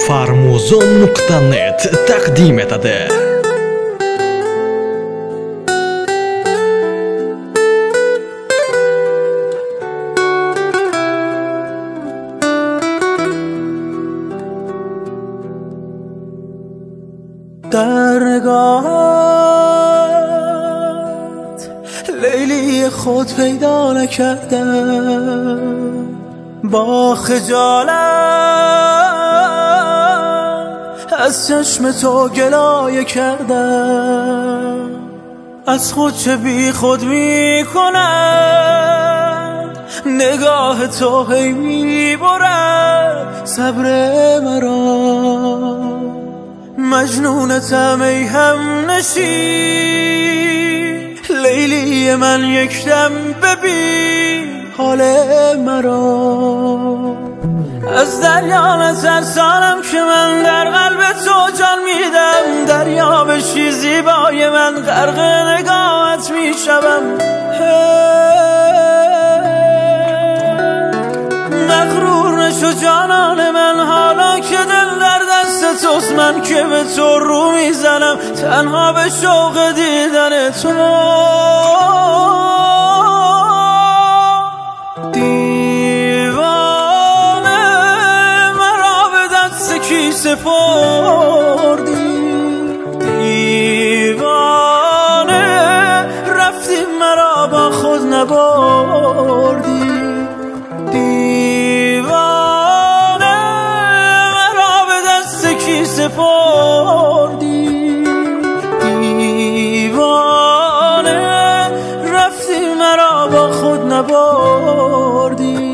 Farmuzon.net taqdim etadi. در نگاهت لیلی خود پیدا نکردم، با خجالت از چشم تو گلایه کردم. از خود چه بی خود می کند نگاه تو، هی می برد صبر مرا. مجنونتم ای هم نشین لیلی من، یک دم ببین حال مرا. از دریا نترسانم که من در قلب تو جان میدم، دریا بشی زیبای من غرق نگاهت میشوم. مغرور نشو جانان من، حالا که دل در دست توست، من که به تو رو میزنم تنها به شوق دیدن تو. دیوانه مرا به دست کی سپردی، دیوانه رفتی مرا با خود نبردی. دیوانه مرا به دست کی سپردی، دیوانه رفتی مرا با خود نبردی.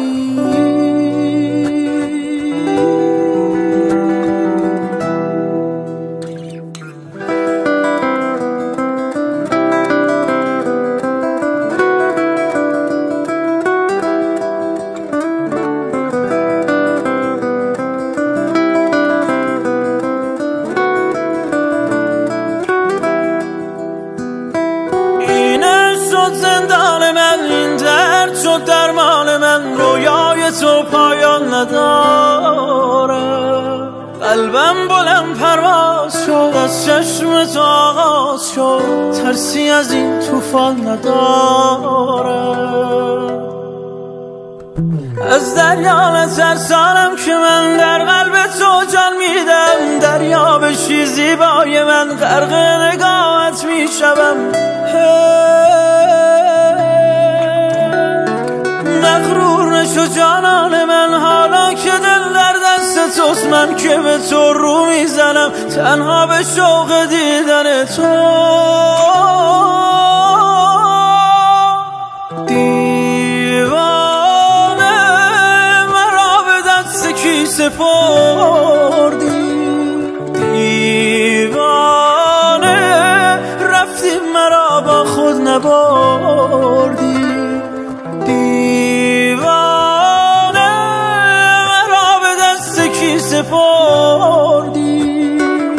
زندان من، این درد شد درمان من، رویای تو پایان ندارم. قلبم بلند پرواز شد، از چشم تو آغاز شد، ترسی از این طوفان ندارم. از دریا نترسانم که من در قلب تو جان میدم، دریا بشی زیبای من غرق نگاهت میشوم. مغرور نشو جانان من، حالا که دل در دست توست، من که به تو رو میزنم تنها به شوق دیدن تو. دیوانه مرا به دست کی سپردی، دیوانه رفتی مرا با خود نبردی. دیوانه مرا به دست کی سپردی،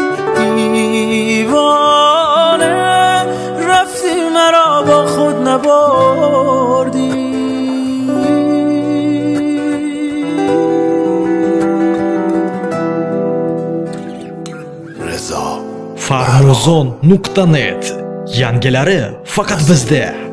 دیوانه رفتی مرا با خود نبردی. Farmuzon.net yangilari faqat bizda.